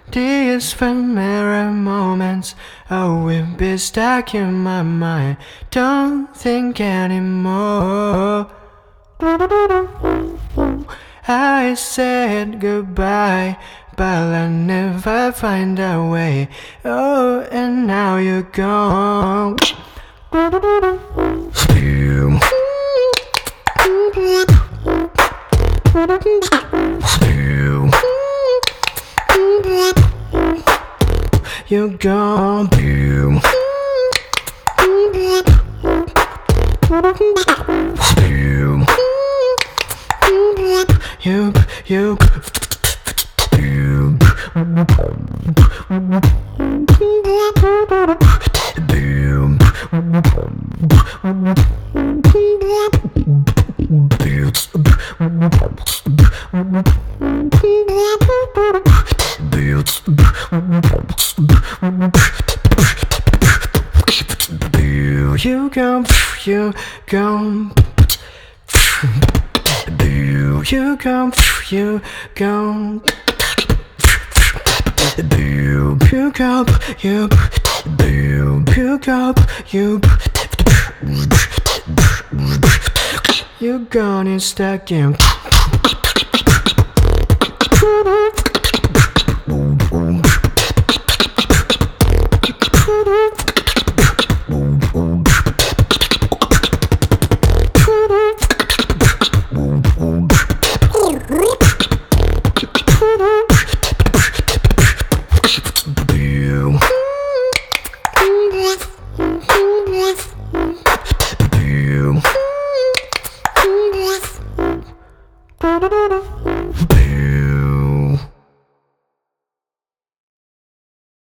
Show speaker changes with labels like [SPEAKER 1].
[SPEAKER 1] These familiar moments will be stuck in my mind. Don't think anymore. I said goodbye, but I never find a way. Oh, and now you're gone. You're gone. You gone, you gone. You gone, you gone. You gone, you gone and stuck in.